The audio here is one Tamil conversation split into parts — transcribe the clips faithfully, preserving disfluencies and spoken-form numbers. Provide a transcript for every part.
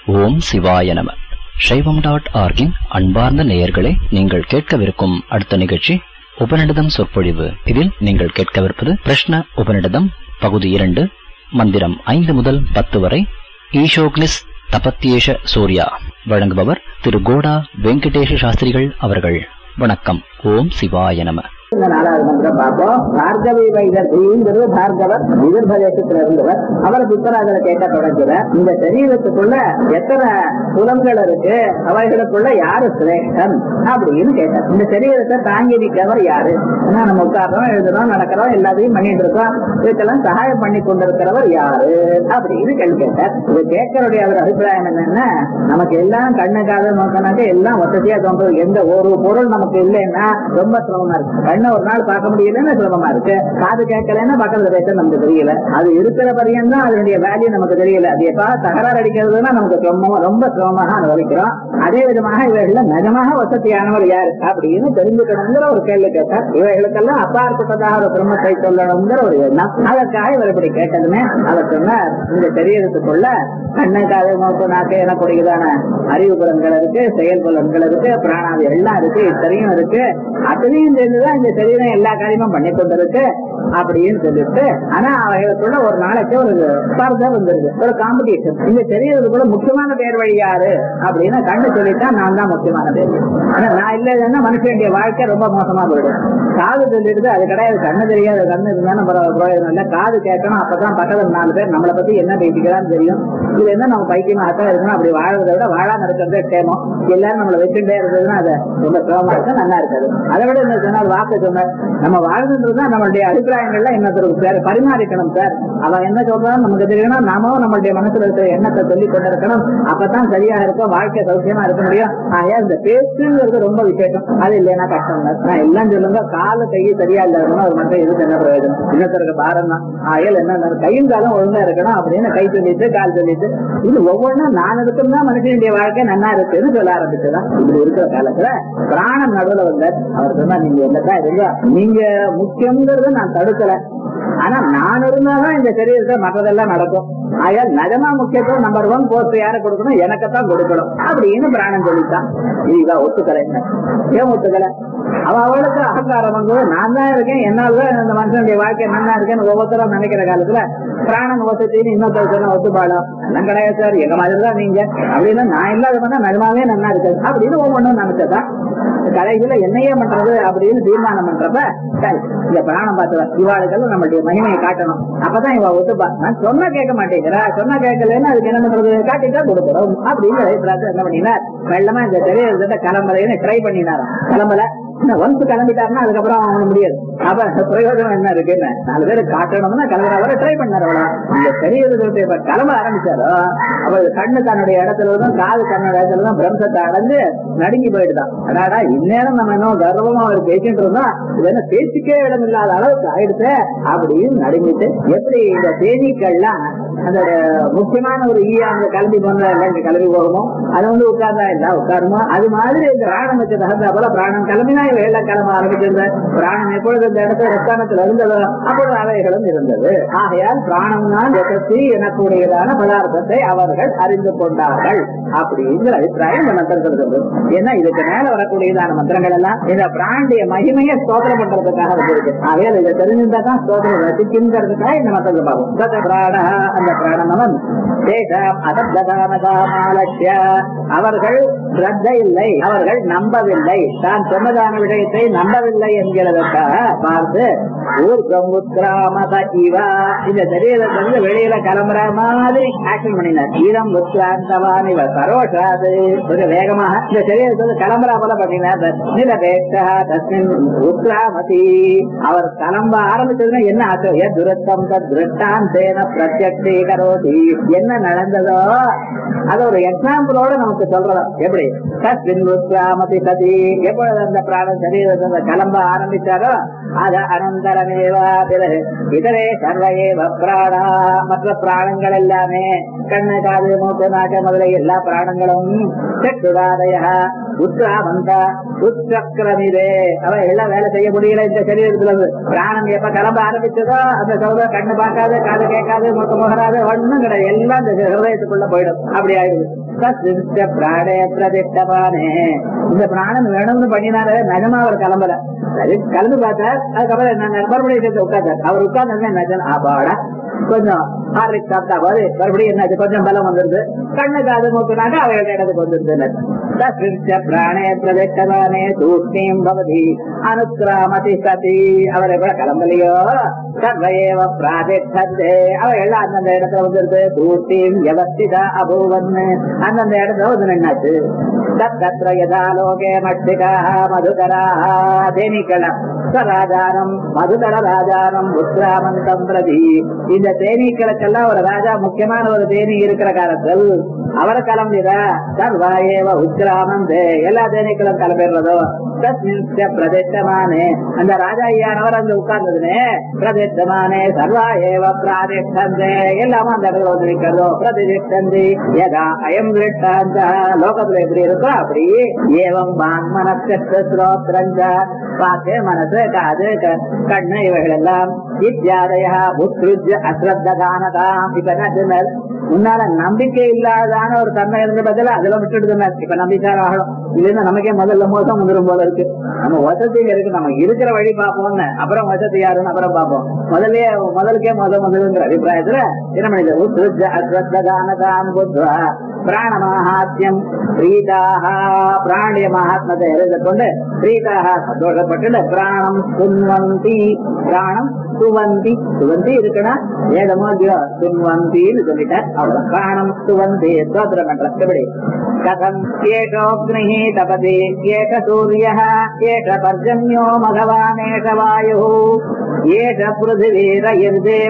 ஓம் சிவாய நம. சைவம் டாட் ஆர்கின் அன்பார்ந்த நேயர்களே, நீங்கள் கேட்கவிருக்கும் அடுத்த நிகழ்ச்சி உபநிடதம் சொற்பொழிவு. இதில் நீங்கள் கேட்கவிருப்பது பிரஷ்ன உபநிடதம் பகுதி இரண்டு, மந்திரம் ஐந்து முதல் பத்து வரை. ஈஷோக்னிஸ் தபத்யேஷ சூர்யா. வழங்குபவர் திரு கோடா வெங்கடேஷ சாஸ்திரிகள் அவர்கள். வணக்கம். ஓம் சிவாய நம. நாலாவது மந்திரம் பார்ப்போம். பார்கவி வைதர்பிங்கிறது பார்கவர் விதர்ப தேசத்துல இருந்தவர். அவரை புத்தராஜரை கேட்க தொடங்குகிறார். இந்த சரீரத்துக்குள்ள எத்தனை புலங்கள் இருக்கு, அவைகளுக்குள்ள யாரு சிரேஷ்டன் அப்படின்னு கேட்டார். இந்த சரீரத்தை தாங்கி நிற்கிறவர் யாரு? ஏன்னா நம்ம உட்கார்றோம், எழுதுறோம், நடக்கிறோம், எல்லாத்தையும் பண்ணிட்டு இருக்கோம். இதுக்கெல்லாம் சகாயம் பண்ணி கொண்டிருக்கிறவர் யாரு அப்படின்னு கேள்வி கேட்டார். இது கேட்கறடைய அவர் அபிப்பிராயம் என்னன்னா, நமக்கு எல்லாம் கண்ணுக்காக நோக்கினாக்க எல்லாம் வசதியா தோன்றது. எந்த ஒரு பொருள் நமக்கு இல்லைன்னா ரொம்ப சிரமமா இருக்கு. கண்ணை ஒரு நாள் பார்க்க முடியலன்னா சிரமமா இருக்கு. காது கேட்கலன்னா பக்கத்துல பேச நமக்கு தெரியல. அது இருக்கிற பரியம் தான் அதனுடைய வேல்யூ நமக்கு தெரியல. அது எப்ப தகராறு அடிக்கிறதுனா நமக்கு ரொம்ப ரொம்ப சிரமமாக அனுபவிக்கிறோம். அதே விதமாக இவைகள்ல நிஜமாக வசதியானவர் யாரு அப்படின்னு தெரிஞ்சுக்கணுங்கிற ஒரு கேள்வி கேட்டார். இவைகளுக்கெல்லாம் அப்பாற்பட்டதாக ஒரு பிரம்மத்தை சொல்லணுங்கிற ஒரு எண்ணம். அதற்காக இவர் இப்படி கேட்டதுமே அவர் சொன்னார், இந்த சரீரத்துக்குள்ள கண்ணுக்காக மூக்கு நாக்கு எனக்கூடியதான அறிவு புலன்கள் இருக்கு, செயல் புலன்கள் இருக்கு, பிராணாதி எல்லாம் இருக்கு, இத்தனையும் இருக்கு. அத்தனையும் சேர்ந்துதான் இந்த சரீரம் எல்லா காரியமும் பண்ணி கொண்டிருக்கு அப்படின்னு சொல்லிட்டு, ஆனா அவைகளுக்குள்ள ஒரு நாளைக்கு ஒரு ஸ்பர்தா வந்துருக்கு, ஒரு காம்படிஷன். இந்த சரீரத்துக்குள்ள முக்கியமான பேர் வழி யாரு அப்படின்னு கண்ணு சொல்லிட்டா நான் தான் முக்கியமான பேர். ஆனா நான் இல்லைன்னா மனுஷனுடைய வாழ்க்கை ரொம்ப மோசமா போயிடும். காது சொல்லிட்டு அது கிடையாது, கண்ணு தெரியாது, கண்ணு இருந்தாலும் பிரயோஜனம் இல்லை. காது கேட்கணும், அப்பதான் பக்கத்துல நாலு பேர் நம்மளை பத்தி என்ன பேசிக்கிறான்னு தெரியும். இது என்ன நம்ம பைத்தியமாகத்தான் இருக்கணும். அப்படி வாழ்றதை விட வாழாம இருக்கிறதே கேமம். எல்லாரும் நம்மளை வச்சுட்டே இருந்ததுன்னா அது ரொம்ப சிரமமா இருக்கும், நல்லா இருக்காது. அதை விட என்ன சொன்னால் வாக்கு சொன்னார், நம்ம வாழ்ந்துன்றதுதான் நம்மளுடைய அபிப்பிராயங்கள்ல இன்னொருத்தருக்கு பேர் பரிமாறிக்கணும் சார். அவன் என்ன சொல்றான்னு நமக்கு தெரியணும், நாமும் நம்மளுடைய மனசுல இருக்கிற எண்ணத்தை சொல்லி கொண்டிருக்கணும். அப்பதான் சரியா இருக்கும், வாழ்க்கை சௌக்கியமா இருக்க முடியும். ஆயா இந்த பேசுங்கிறது ரொம்ப விசேஷம். அது இல்லைன்னா கஷ்டம் தான். நான் எல்லாம் சொல்லுங்க, கால கையை சரியா இல்லாதவனா ஒரு மற்ற எதுக்கு என்ன பிரயோஜனம்? இன்னொருத்தருக்கு பாரம் தான். ஆயல் என்ன கையும் காலம் ஒழுங்கா இருக்கணும் அப்படின்னு கை சொல்லிட்டு கால் சொல்லிட்டு இது ஒவ்வொன்றும் நான் இருக்கும் தான் மனுஷனுடைய வாழ்க்கை நல்லா இருக்குன்னு சொல்ல ஆரம்பிச்சுதான். இப்படி இருக்கிற காலத்துல பிராணம் நடுவுல வந்தார். அவர் சொன்னா, நீங்க என்னதான் இருந்தா நீங்க முக்கியங்கிறத நான் தடுக்கல, ஆனா நான் இருந்தாதான் இந்த சரீரத்தை மற்றதெல்லாம் நடக்கும். ஆயால் நிஜமா முக்கியத்துவம் நம்பர் ஒன் போஸ்ட் யாரை கொடுக்கணும், எனக்குத்தான் கொடுக்கணும் அப்படின்னு பிராணம் சொல்லித்தான். இதுதான் ஒத்துக்கலை. ஏன் ஒத்துக்கலை? அவ அவளுக்கு அகங்காரம் வந்து நான் தான் இருக்கேன், என்னால்தான் இந்த மனுஷனுடைய வாழ்க்கை நல்லா இருக்கேன்னு ஒவ்வொருத்தரும் நினைக்கிற காலத்துல பிராணன் வசத்தின்னு இன்னொருத்தர் சொன்ன ஒத்துப்பாடும். எல்லாம் கிடையாது சார், எங்க மாதிரிதான் நீங்க அப்படின்னா நான் இல்லாத பண்ணா நிஜமாவே நல்லா இருக்காது அப்படின்னு ஒவ்வொன்றும் நினைச்சதான். கடைசியில என்னையே பண்றது அப்படின்னு தீர்மானம் பண்றப்ப சரி இந்த பிராணம் பார்த்துவா இவாளுக்கெல்லாம் நம்மளுடைய மகிமையை காட்டணும், அப்பதான் இவ ஒத்துப்பா. நான் சொன்னா கேட்க மாட்டேங்கிறா, சொன்னா கேட்கலன்னா அதுக்கு என்ன பண்றது, காட்டிட்டா கொடுக்குறோம் அப்படின்னு என்ன பண்ணினார். வெள்ளமா இந்த சரீரத்தை கிளம்புறேன்னு ட்ரை பண்ணினாராம். கிளம்பல, ஒன்ஸ் கிளம்பிட்டாருன்னா அதுக்கப்புறம் அவங்க முடியாது. அப்ப பிரயோஜனம் என்ன இருக்குன்னு நாலு பேரு காட்டணும்னா கிளம்புற ட்ரை பண்ணாரு. அவ்வளோ இந்த சரீரத்தை இப்ப கிளம்ப ஆரம்பிச்சாரோ அப்ப கண்ணு தன்னுடைய இடத்துலதான், காது தன்னுடைய இடத்துலதான் பிரம்சத்தை அடைஞ்சு நடுங்கி போயிட்டுதான். அடாடா இந்நேரம் நம்ம இன்னும் கர்வமா அவர் பேசிட்டு இருந்தோம், இது என்ன பேசிக்கே இடம் இல்லாத அளவுக்கு ஆயிடுச்சு அப்படின்னு நடுங்கிட்டு. எப்படி இந்த தேனீக்கள்லாம் அந்த முக்கியமான ஒரு ஈயா அந்த கிளம்பி போனா இல்ல இங்க கிளம்பி போகணுமோ, அதை வந்து உட்கார்ந்தா இல்ல உட்காருமோ, அது மாதிரி இந்த பிராணம் வச்சு தகுந்தா போல பிராணம் கிளம்பினா இவைகள கிளம்ப ஆரம்பிச்சிருந்த. பிராணம் எப்பொழுது இந்த இடத்துல ரத்தானத்துல இருந்ததோ அப்பொழுது அவைகளும் இருந்தது. ஆகையால் பிராணம் தான் எசத்தி எனக்கூடியதான பதார்த்தத்தை அவர்கள் அறிந்து கொண்டார்கள் அப்படிங்கிற அபிப்பிராயம் இந்த மந்திரத்தில் இருக்கு. ஏன்னா இதுக்கு மேல வரக்கூடியதான மந்திரங்கள் எல்லாம் இந்த பிராண்டிய மகிமையை ஸ்தோத்திரம் பண்றதுக்காக வந்திருக்கு. ஆகையால் இதை தெரிஞ்சிருந்தா தான் ஸ்தோத்திரம் ரசிக்கின்றதுக்காக இந்த மந்திரத்தை பார்ப்போம். சத பிராண அந்த பிராணனவன் அவர்கள் ஸ்ரத்த இல்லை, அவர்கள் நம்பவில்லை, தான் சொன்னதான விடயத்தை நம்பவில்லை என்கிறதற்காக பார்த்து இந்த சரீரத்திலிருந்து வெளியில கிளம்புற மாதிரி ஆக்ஷன் பண்ணினார். ஈரம் உத்ராந்தவான் இவ சரோஷாது கொஞ்சம் வேகமாக இந்த சரீரத்திலிருந்து கிளம்புறா போல பண்ணினார். உத்ராமதி அவர் கிளம்ப ஆரம்பிச்சதுன்னா என்ன ஆச்சோ துரத்தம் திருஷ்டான் சேன பிரத்யக்ஷே கரோதி, என்ன நடந்ததோ அது ஒரு எக்ஸாம்பிளோட நமக்கு சொல்றோம். எப்படி தஸ்மின் சதி எப்பொழுது அந்த பிராண சரீரத்தை கிளம்ப ஆரம்பிச்சாரோ அது அனந்தரமேவா பிறகு இதரே சர்வயேவ பிராணா மற்ற பிராணங்கள் எல்லாமே கண்ணு காது மூக்கு நாக்க முதல எல்லா பிராணங்களும் சட்டுராதய உத்ராமந்த உச்சக்கரமிதே அவ எல்லாம் வேலை செய்ய முடியல இந்த சரீரத்துல இருந்து. பிராணம் எப்ப கிளம்ப ஆரம்பிச்சதோ அந்த சௌதம் கண்ணு பார்க்காது, காது கேட்காது, முகம் முகராது, ஒண்ணும் கிடையாது, எல்லாம் இந்த ஹிருதயத்துக்குள்ள போயிடும். அப்படி ஆயிடுது. பிராணே பிரதிஷ்டபானே இந்த பிராணம் வேணும்னு பண்ணினாரு, நிஜமா அவர் கிளம்பல. கிளம்பி பார்த்தார். அதுக்கப்புறம் மறுபடியும் உட்கார்ந்தார். அவர் உட்கார்ந்து நஜன் ஆபாடா கொஞ்சம் ஹார்லிக் சாப்பிட்டா போது மறுபடியும் என்ன கொஞ்சம் பலம் வந்துருது. கண்ணு காது மூக்குனாக்க அவர்கள் இடத்துக்கு வந்துருது. பிராணே பிரதிஷ்டபானே தூஷ்ணீம் பவதி அனுக்கிராமதி சதி அவரை கூட கிளம்பலையோ சர்வயேவ பிராதிஷ்டே அவர்கள் அந்தந்த இடத்துல வந்துருது. தூஷ்ணீம் வியவஸ்திதா அபூவன் அந்தந்த இடத்துல வந்து நின்னாச்சு. தத்ர யதா லோகே மட்சிகா மதுகரா தேனீக்களம் ராஜானம் மதுகர ராஜானம் உத்ராமந்தம் பிரதி இந்த தேனீக்களுக்கெல்லாம் ஒரு ராஜா முக்கியமான ஒரு தேனி இருக்கிற காலத்தில் அவரை கிளம்பிடா சர்வாயேவ உத்ராமந்தே எல்லா தேனீக்களும் கிளம்பிடுறதோ பிரதிஷ்டமானே அந்த ராஜா ஐயானவர் அங்க உட்கார்ந்ததுனே பிரதிஷ்டமானே சர்வாயேவ பிராதிஷ்டந்தே எல்லாமே அந்த இடத்துல வந்து நிற்கிறதோ பிரதிஷ்டந்தி யதா அயம் திருஷ்டாந்த லோகத்துல எப்படி இருக்கோ அப்படி ஏவம் வாங் மனசு ஸ்ரோத்ரஞ்ச பார்த்து மனசு காது கண்ணு இவைகள் எல்லாம் இத்தியாதயா புத்ருஜ் அஸ்ரத்தானதாம் இப்ப என்ன முன்னால நம்பிக்கை இல்லாதான ஒரு தன்மை இருந்த பதில அதெல்லாம் விட்டுடுதுன்னா இப்ப நம்பிக்கையாக ஆகணும். இல்லைன்னா நமக்கே முதல்ல மோசம் வந்துடும் போல இருக்கு. நம்ம வசதி இருக்கு, நம்ம இருக்கிற வழி பார்ப்போம்னு அப்புறம் வசதி யாருன்னு அப்புறம் பார்ப்போம். முதல்ல முதலுக்கே முதல் முதலுங்கிற அபிப்பிராயத்துல என்ன பண்ணிது உத்ருஜ் அஸ்ரத்தானதாம் புத்வா பிராண மகாத்யம் பிரீதாக பிராணிய மகாத்மத்தை எழுத கொண்டு பிரீதாக சந்தோஷப்பட்டு பிராணம் சுன்வந்தி பிராணம் சுவந்தி சுவந்தி இருக்குன்னா ஏதமோ சுன்வந்தின்னு சொல்லிட்டார். அவ்வளவு பிராணம் சுவந்தி சோதரம் என்ற எப்படி கதம் ஏகோக்னி தபதி ஏக சூரிய ஏக பர்ஜன்யோ மகவான் ஏக வாயு ஏக பிருத்திவீரயிர்தேவ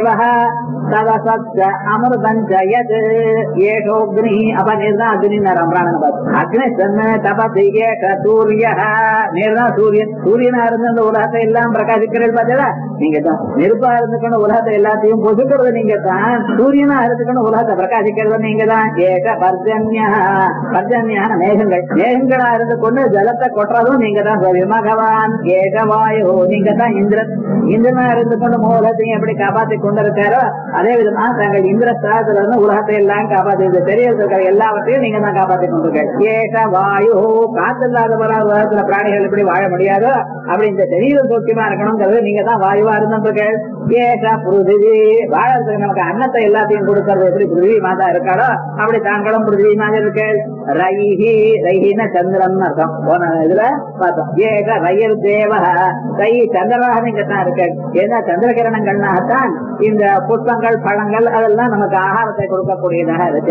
ததசத்ய அமிர்தஞ்ச யத் ஏகோக்னி அப்ப நீர்தான் அக்னி பிராணன அக்னி சொன்ன தபதி ஏக சூரிய நீர்தான் சூரியன். சூரியனா இருந்து அந்த உலகத்தை எல்லாம் பிரகாசிக்கிறது பார்த்தா நீங்க தான். நெருப்பா இருந்துக்கணும் உலகத்தை எல்லாத்தையும் பொசுக்கிறது நீங்க தான். சூரியனா இருந்துக்கணும் உலகத்தை பிரகாசிக்கிறது நீங்க தான். ஏக பர்ஜன்யா பர்ஜன்யான மேகங்கள் மேகங்களா இருந்து கொண்டு ஜலத்தை கொட்டுறதும் நீங்க தான். பகவான் ஏக வாயு நீங்க தான். இந்திரன் இந்திரனா இருந்து கொண்டு மூலத்தையும் எப்படி காப்பாற்றி கொண்டிருக்காரோ அதே விதமா தங்கள் இந்திர ஸ்தானத்துல இருந்து உலகத்தை எல்லாம் காப்பாற்றி தெரியறது இருக்கிற எல்லாவற்றையும் நீங்க தான் காப்பாற்றி கொண்டிருக்க. ஏக வாயு காத்து இல்லாத உலகத்துல பிராணிகள் எப்படி வாழ முடியாதோ அப்படி இந்த சரீரம் சோக்கியமா இருக்கணும்ங்கிறது நீங்க தான் வாயுவா இருந்திருக்க. ஏக பிருத்திவி வாழறதுக்கு நமக்கு அன்னத்தை எல்லாத்தையும் கொடுக்கறது எப்படி பிருத்திவி மாதா இருக்காளோ அப்படி தாங்களும் பிருத்திவி மாதிரி இருக்கு. ரைஹி ரைஹின சந்திரன் அர்த்தம் போன இதுல பார்த்தோம். ஏக ரயில் தேவ ரை சந்திரனாக நீங்க தான் இருக்க. ஏன்னா சந்திரகிரணங்கள்னாகத்தான் இந்த புஷ்பங்கள் பழங்கள் அதெல்லாம் நமக்கு ஆகாரத்தை கொடுக்கக்கூடியதாக இருக்கு.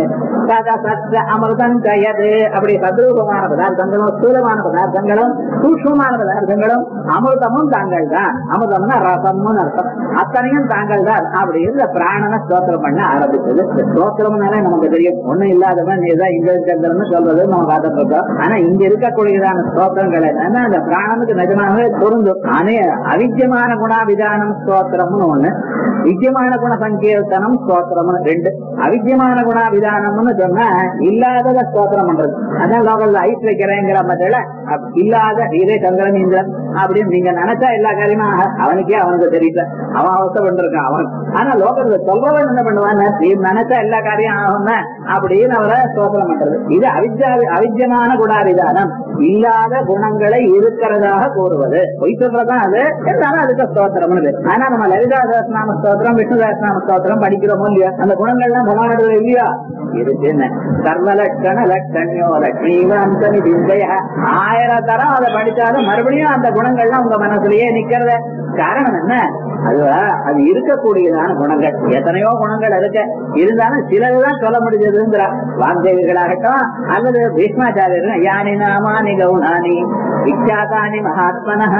அமிர்தம் ஜயது அப்படி சதுரூபமான பதார்த்தங்களும் ஸ்தூலமான பதார்த்தங்களும் சூக்ஷ்மமான பதார்த்தங்களும் அமிர்தமும் தாங்கள் தான். அமிர்தம்னா ரசம்னு அர்த்தம். அத்தனையும் தாங்கள் தான் அப்படி இந்த பிராணனை ஸ்தோத்திரம் பண்ண ஆரம்பிச்சது. ஸ்தோத்திரம்னாலே நமக்கு தெரியும் ஒண்ணும் இல்லாதவன் நீதான் இங்க இருக்கிறதுன்னு சொல்றது நம்ம பார்த்துட்டு இருக்கோம். ஆனா இங்க இருக்கக்கூடியதான ஸ்தோத்திரங்கள் என்னன்னா அந்த பிராணனுக்கு நிஜமாகவே பொருந்தும். ஆனே அவித்தியமான குணாபிதானம் ஸ்தோத்திரம்னு ஒண்ணு, வித்தியமான குண சங்கீர்த்தனம் ஸ்தோத்திரம்னு ரெண்டு. அவித்தியமான குணாபிதானம்னு சொன்னா இல்லாதத ஸ்தோத்திரம் பண்றது. அதான் லோகல்ல ஐஸ் வைக்கிறேங்கிற மத்தியில இல்லாத இதே சந்திரன் இந்திரன் அப்படின்னு நீங்க நினைச்சா எல்லா காரியமா அவனுக்கே அவனுக்கு தெரியல, அவன் அவஸ்தை பண்ணிருக்கான் அவன். ஆனா லோகத்துல சொல்றவன் என்ன பண்ணுவான், நினைச்சா எல்லா காரியம் ஆகும் அப்படின்னு அவரை ஸ்தோத்திரம் பண்றது. இது அவித்யா அவித்தியமான குணாபிதானம், இல்லாத குணங்களை இருக்கிறதாக கூறுவது. பொய் சொல்றதான் அது, இருந்தாலும் அதுக்கு ஸ்தோத்திரம்னு. ஆனா நம்ம லலிதா சஹஸ்ரநாம ஸ்தோத்திரம் விஷ்ணு சஹஸ்ரநாம ஸ்தோத்திரம் படிக்கிறோமோ இல்லையா, அந்த குணங்கள்லாம் பகவானுடைய இல்லையா இருக்கு. சர்வ லட்சண லட்சணியோ லட்சுமிவாந்தனி திவ்ய ஆயிரம் தரம் அதை படிச்சாலும் மறுபடியும் அந்த குணங்கள்லாம் உங்க மனசுலயே நிக்கிறத. காரணம் என்ன, அது அது இருக்கக்கூடியதான குணங்கள். எத்தனையோ குணங்கள் இருக்கு, இருந்தாலும் சிலதுதான் சொல்ல முடிஞ்சதுங்கிறா. வாக்தேவிகளாகட்டும் அல்லது பீஷ்மாச்சாரியர்கள் யானி நாமானி கௌனானி விக்யாதானி மகாத்மனஹ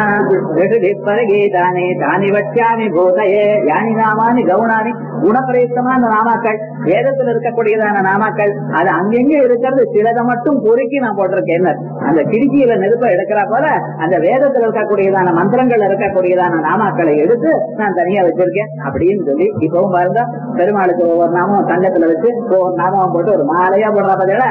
பரகீதானி தானி வட்சியாமி பூதயே யானி நாமானி கௌனானி குணப்பிரயுக்தமான நாமாக்கள் வேதத்தில் இருக்கக்கூடியதான நாமாக்கள். அது அங்கெங்கே இருக்கிறது, சிலதை மட்டும் பொறுக்கி நான் போட்டிருக்கேன். அந்த கிடுக்கியில நெருப்ப எடுக்கிறா போல அந்த வேதத்தில் இருக்கக்கூடியதான மந்திரங்கள் இருக்கக்கூடியதான நாமாக்களை எடுத்து நான் தனியா வச்சிருக்கேன் அப்படின்னு சொல்லி இப்பவும் பாருங்க, பெருமாளுக்கு ஒவ்வொரு நாமம் தங்கத்துல வச்சு ஒவ்வொரு நாமம் போட்டு ஒரு மாலையா போடுறா பதில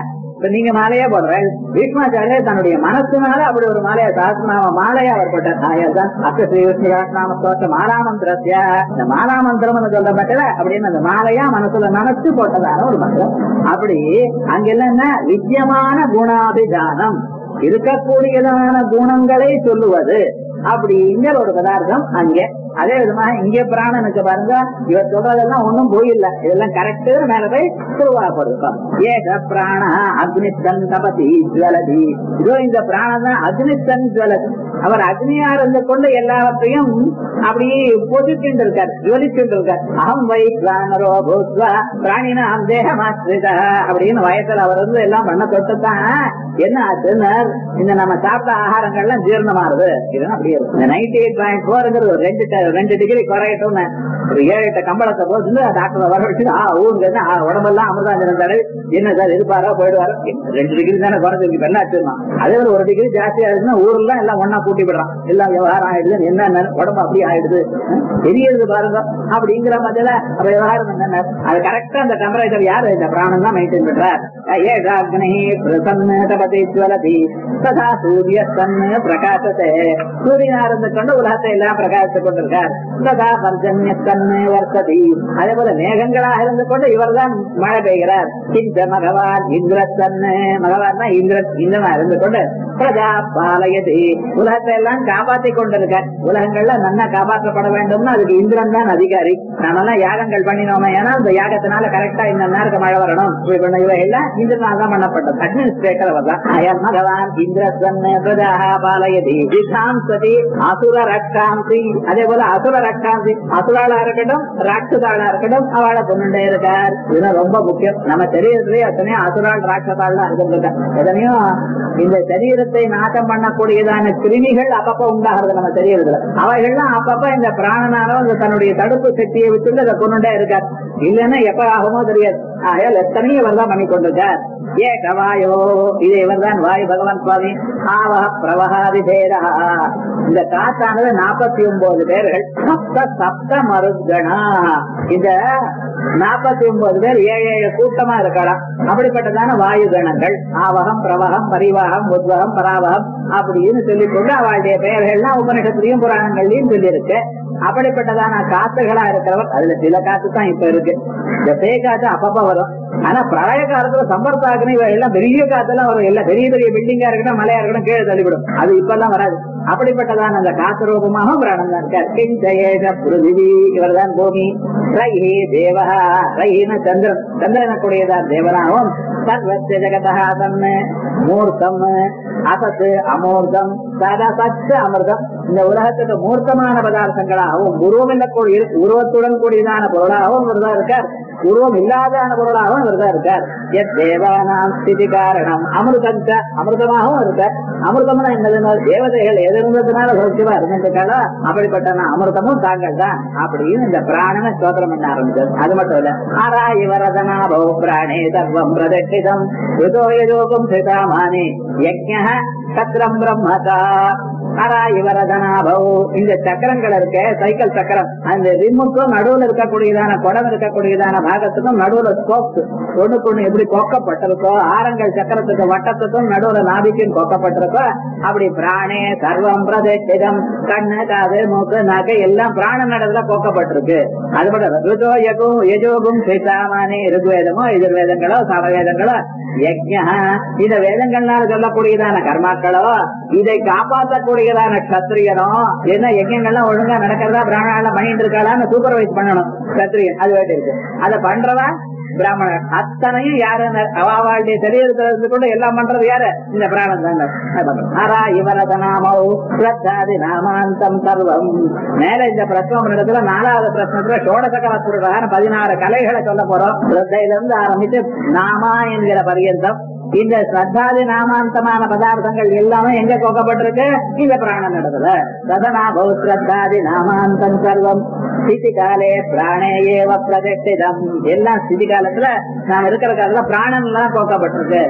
இப்ப நீங்க மாலையா போடுறேன், பீஷ்மாச்சாரியர் தன்னுடைய மனசுனால அப்படி ஒரு மாலையா சாஸ்திரநாம மாலையா அவர் போட்டார். ஆயாதான் அத்த ஸ்ரீ விஷ்ணுநாம ஸ்தோத்திர மாலாமந்திரத்தியா, இந்த மாலாமந்திரம் சொல்ல பட்டல அப்படின்னு அந்த மாலையா மனசுல நினைச்சு போட்டதான ஒரு மந்திரம். அப்படி அங்கெல்லாம் என்ன வித்தியமான குணாபிதானம், இருக்கக்கூடியதான குணங்களை சொல்லுவது அப்படிங்கிற ஒரு பதார்த்தம் அங்கே. அதே விதமா இங்கே பிராணனுக்கு பாருங்க, இவர் சொல்றதெல்லாம் ஒன்னும் போயில்ல, இதெல்லாம் கரெக்ட் மேல போய் உருவாக்கப்படுறோம். ஏக பிராண அக்னிஸ்தன் தபதி ஜுவலதி, இதோ இந்த பிராணம் தான் அக்னிஸ்தன் ஜுவலதி. அவர் அக்னியா இருந்து கொண்டு எல்லாவற்றையும் அப்படியே பொதிச்சுட்டு இருக்கார், ஜுவலிச்சுட்டு இருக்கார். அகம் வை பிராணரோ பூத்வா பிராணினாம் தேகமாஸ்ரித அப்படின்னு வயசுல அவர் வந்து எல்லாம் பண்ண தொட்டுத்தான் என்ன ஆச்சுன்னு இந்த நம்ம சாப்பிட்ட ஆகாரங்கள்லாம் ஜீரணமாறுது. இதுதான் அப்படியே இருக்கும். இந்த நைன்டி எயிட் பாயிண்ட் போர்ங்கிறது ஒரு ரெண்டு ரெண்டு டிகிரி குறையட்டும், ஒரு ஏழு எட்டு கம்பளத்தை போட்டு டாக்டர் வர வச்சு ஆ ஊருக்கு உடம்பெல்லாம் அமிர்தாஞ்சனம் தடவை என்ன சார் இருப்பாரோ போயிடுவாரோ, ரெண்டு டிகிரி தானே குறைஞ்சிருக்கு, இப்ப என்ன ஆச்சுருவான். அதே ஒரு ஒரு டிகிரி ஜாஸ்தி ஆயிடுச்சுன்னா ஊர்லாம் எல்லாம் ஒன்னா கூட்டி விடுறான், எல்லாம் விவகாரம் ஆயிடுது, என்ன உடம்பு அப்படி ஆயிடுது தெரியறது பாருங்க அப்படிங்கிற மாதிரில விவகாரம் என்னென்ன அது கரெக்டா அந்த டெம்பரேச்சர் யாரு இந்த பிராணம் தான் மெயின்டைன் பண்றார். ஏகாக்னி பிரசன்ன தபதி ஜுவலதி ததா சூரியஸ்தன் பிரகாசத்தை, சூரியனா இருந்து கொண்டு உலகத்தை எல்லாம் பிரகாசித்துக் கொண்டிருக்கார். ததா பர்ஜன்யஸ்தன் வர்த்ததி, அதே போல மேகங்களாக இருந்து கொண்டு இவர் தான் மழை பெய்கிறார். இந்த மகவான் இந்திரஸ்தன், மகவான் தான் இந்திர இந்திரனா இருந்து கொண்டு பிரஜா பாலயதி, உலகத்தை எல்லாம் காப்பாற்றிக் கொண்டிருக்கார். உலகங்கள்ல நல்லா காப்பாற்றப்பட வேண்டும்னு அதுக்கு இந்திரன் தான் அதிகாரி. நாம எல்லாம் யாகங்கள் பண்ணினோமே, ஏன்னா அந்த யாகத்தினால கரெக்டா இந்த நேரத்துக்கு மழை வரணும், இப்படி பண்ண இவை எல்லாம் இந்திரனால் தான் பண்ணப்பட்டது. அட்மினிஸ்ட்ரேட்டர் அவர் தான். அயன் மகவான் இந்திரஸ்தன் பிரஜா பாலயதி விதாம்சதி அசுர ரக்ஷாந்தி, அதே போல அசுர ரக்ஷாந்தி அசுராளா இருக்கட்டும் ராட்சதாளா இருக்கட்டும் அவளை கொண்டுட்டே இருக்கார். இதெல்லாம் ரொம்ப முக்கியம். நம்ம சரீரத்திலேயே எத்தனையோ அசுரால் ராட்சதாள்லாம் இருக்கின்றது, எத்தனையோ இந்த சரீரத்தை நாட்டம் பண்ணக்கூடியதான கிருமிகள் அப்பப்ப உண்டாகிறது நம்ம சரீரத்துல. அவைகள்லாம் அப்பப்ப இந்த பிராணனாலும் இந்த தன்னுடைய தடுப்பு சக்தியை விட்டு அதை கொண்டுட்டே இருக்கார். இல்லைன்னா எப்ப ஆகுமோ தெரியாது. ஆகையால் எத்தனையும் இவர் தான் பண்ணி கொண்டிருக்கார். ஏ கவாயோ, இது இவர் தான் வாயு பகவான் சுவாமி. ஆவா பிரவகாதி பேரா, இந்த காத்தானது நாற்பத்தி ஒன்பது பேர்கள். சப்த சப்த மருத்கணா, இந்த நாற்பத்தி ஒன்பது பேர் ஏழு ஏழு கூட்டமா இருக்கலாம். அப்படிப்பட்டதான வாயு கணங்கள் ஆவகம் பிரவகம் பரிவாகம் உத்வகம் பராவகம் அப்படின்னு சொல்லிக்கொண்டு அவளுடைய பெயர்கள்லாம் உபநிஷத்துலயும் புராணங்கள்லயும் சொல்லி இருக்கு. அப்படிப்பட்டதான காத்துகளா இருக்கிறவர், அதுல சில காத்து தான் இப்ப இருக்கு. இந்த பேய் காத்து அப்பப்ப வரும். ஆனா பிரளய காலத்துல சம்பர்த்தாக்குன்னு எல்லாம் பெரிய காத்தெல்லாம் வரும். எல்லாம் பெரிய பெரிய பில்டிங்கா இருக்கட்டும் மலையா இருக்கட்டும் கீழே தள்ளிவிடும். அது இப்ப எல்லாம் வராது. அப்படிப்பட்டதான அந்த காத்து ரூபமாக பிராணம் தான் இருக்கார். பிருதிவி, இவர் தான் பூமி. ரஹி தேவா, ரஹின சந்திரன், சந்திரனக்கூடியதான் தேவனாகவும் சர்வத்த ஜெகதா தன்னு மூர்த்தம் அசத்து அமூர்த்தம் சதசத்து அமிர்தம், இந்த உலகத்துக்கு மூர்த்தமான பதார்த்தங்களாகவும் உருவம் இல்லக்கூடிய உருவத்துடன் கூடியதான பொருளாகவும் இவர்தான் இருக்கார். உருவம் இல்லாதான பொருளாகவும் இவர்தான் இருக்கார். எத் தேவானாம் ஸ்திதி காரணம் அமிர்தம், அமிர்தமாகவும் இருக்கார். அமிர்தம்னா என்னதுன்னா தேவதைகள் எது இருந்ததுனால சௌக்கியமா இருந்திருக்காளோ அப்படிப்பட்ட அமிர்தமும் தாங்கள் தான் அப்படின்னு இந்த பிராணனை ஸ்தோத்திரம் பண்ண ஆரம்பிச்சது. அது மட்டும் இல்ல, ஆரா இவரதனா பௌ பிராணே சர்வம் பிரதிஷ்டிதம் யுதோ யஜோகம் சிதாமானி யஜ்ஞ சத்ரம் பிரம்மதா. ஆரா இவரதனா பௌ, இந்த சக்கரங்கள் இருக்க சைக்கிள் சக்கரம், அந்த ரிம்முக்கும் நடுவுல இருக்கக்கூடியதான குடம் இருக்கக்கூடியதான பாகத்துக்கும் நடுவுல ஸ்போக்ஸ் ஒண்ணுக்கு ஒண்ணு எப்படி கோக்கப்பட்டிருக்கோ, ஆரங்கள் சக்கரத்துக்கு வட்டத்துக்கும் நடுவுல நாபிக்கும் கோக்கப்பட்டிருக்கோ, அப்படி பிராணே சர்வம் பிரதிஷ்டிதம், கண்ணு காது மூக்கு நகை எல்லாம் பிராண நடத்துல கோக்கப்பட்டிருக்கு. அதுபோல ருதோ யகும் யஜோகும் சிதாமானி, ருக்வேதமோ எதிர்வேதங்களோ சமவேதங்களோ யஜ்ஞ, இந்த வேதங்கள்னால சொல்லக்கூடியதான கர்மாக்களோ, இதை காப்பாற்றக்கூடியதான கத்திரியனோ, என்ன யஜ்ஞங்கள்லாம் ஒழுங்கா நடக்கிறதா பிராமணால பண்ணிட்டு இருக்காளான்னு சூப்பர்வைஸ் பண்ணணும் கத்திரியன். அது வேண்டி இருக்கு. அதை பண்றதா பிராமணர். அத்தனையும் யாரு அவளுடைய சரீரத்திலிருந்து கூட எல்லாம் பண்றது யாரு? இந்த பிராணம் தான். ஆரா இவரத நாமோ ஸ்ரத்தாதி நாமாந்தம் சர்வம். மேல இந்த பிரச்சனை இடத்துல நாலாவது பிரச்சனத்துல சோடசகர பதினாறு கலைகளை சொல்ல போறோம். ஸ்ரத்தையில இருந்து ஆரம்பிச்சு நாமா என்கிற பரியந்தம் இந்த ஸ்ரத்தாதி நாமாந்தமான பதார்த்தங்கள் எல்லாமே எங்க கோக்கப்பட்டிருக்கு? இந்த பிராணம் நடத்துல. சதனா பௌ ஸ்ரத்தாதி நாமாந்தம் சர்வம் ஸ்திதி காலே பிராணே ஏவ பிரதிஷ்டிதம். எல்லாம் ஸ்திதி காலத்துல நாம் இருக்கிற காலத்துல பிராணம் எல்லாம் கோக்கப்பட்டிருக்கு.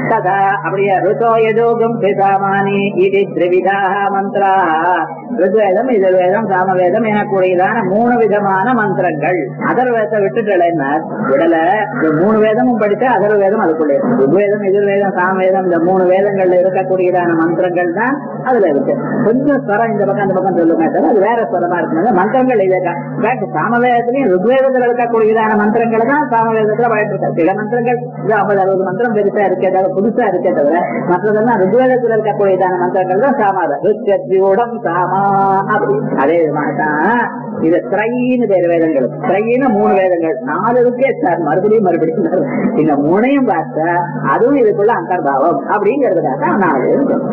ததா அப்படியே ருதோ யஜோகம் பிதாமானி இது திரிவிதா மந்திரா. ருத்வேதம், எதிர்வேதம், சாமவேதம் எனக்கூடியதான மூணு விதமான மந்திரங்கள். அதர்வேதத்தை விட்டுட்டேன்னா விடல. இந்த மூணு வேதமும் படிச்சா அதர்வேதம் அதுக்குள்ளே. ருத்வேதம், எதிர்வேதம், சாமவேதம் இந்த மூணு வேதங்கள்ல இருக்கக்கூடியதான மந்திரங்கள் தான் அதுல இருக்கு. கொஞ்சம் ஸ்வரம் இந்த பக்கம் அந்த பக்கம் சொல்லுங்க, அது வேற ஸ்வரமா இருக்கு. மந்திரங்கள் இதே சாமவேதத்திலையும் ருத்வேதத்தில் இருக்கக்கூடியதான மந்திரங்கள் தான் சாமவேதத்துல வளர்த்து. சில மந்திரங்கள் இது ஐம்பது அறுபது மந்திரம் பெருசா இருக்கே தவிர புதுசா இருக்கே தவிர மற்றதெல்லாம் ருத்வேதத்தில் இருக்கக்கூடியதான மந்திரங்கள் தான் சாமாத ருச்சூடம் சாமா. அப்படி அதே மாதிரிதான் இது திரையின்னு பேரு வேதங்கள். திரையின்னு மூணு வேதங்கள், நாலு இருக்கே சார். மறுபடியும் மறுபடியும் இந்த மூணையும் பார்த்தா அதுவும் இதுக்குள்ள அந்தர்பாவம் அப்படிங்கிறதுக்காக நாலு.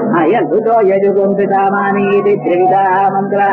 மந்திரா